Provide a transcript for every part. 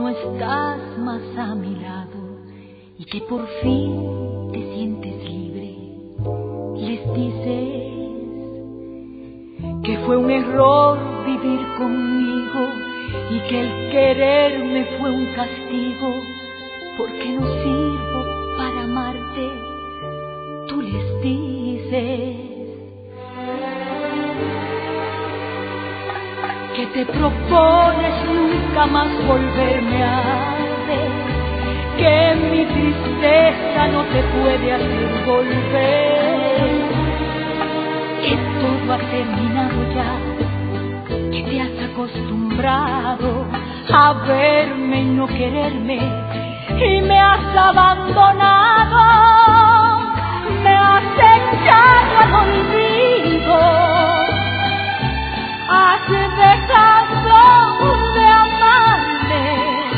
no estás más a mi lado y que por fin te sientes libre, les dices que fue un error vivir conmigo y que el quererme fue un castigo porque no sirvo para amarte. Tú les dices que te propones nunca más volverme a ver, que mi tristeza no te puede hacer volver, que todo ha terminado ya, que te has acostumbrado a verme y no quererme y me has abandonado, me has echado al olvido, has dejado de amarme,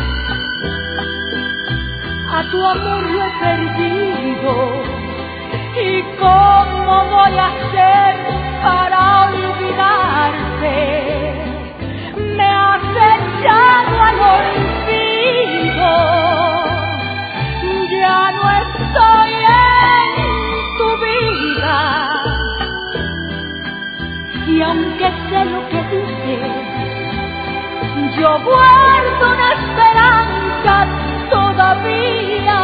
a tu amor lo he perdido y cómo voy a hacer para olvidarte. Me has echado al olvido, ya no estoy en tu vida. Y aunque sé lo que dices, yo guardo una esperanza todavía.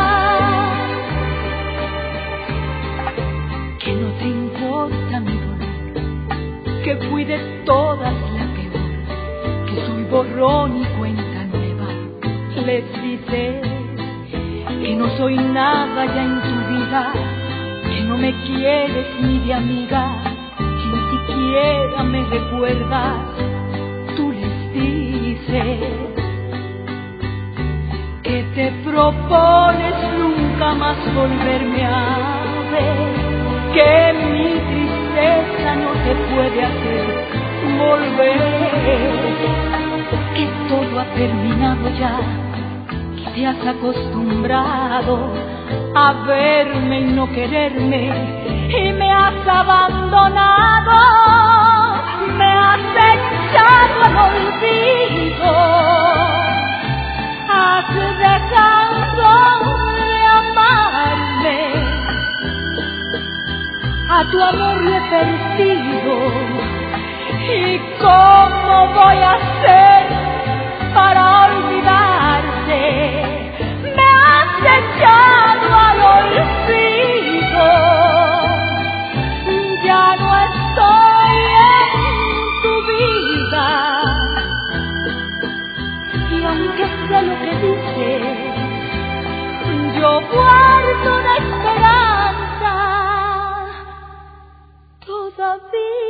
Que no te importa mi dolor, que fui de todas la peor, que soy borrón y cuenta nueva. Les dices que no soy nada ya en tu vida, que no me quieres ni de amiga, ni siquiera me recuerdas. Tú les dices que te propones nunca más volverme a ver, que mi tristeza no te puede hacer volver, que todo ha terminado ya, que te has acostumbrado a verme y no quererme y me has abandonado, me has echado al olvido, has dejado de amarme, a tu amor lo he perdido y cómo voy a hacer para olvidarte. Me has echado al olvido, ya no estoy en tu vida. Y aunque sé lo que dices, yo guardo una esperanza todavía.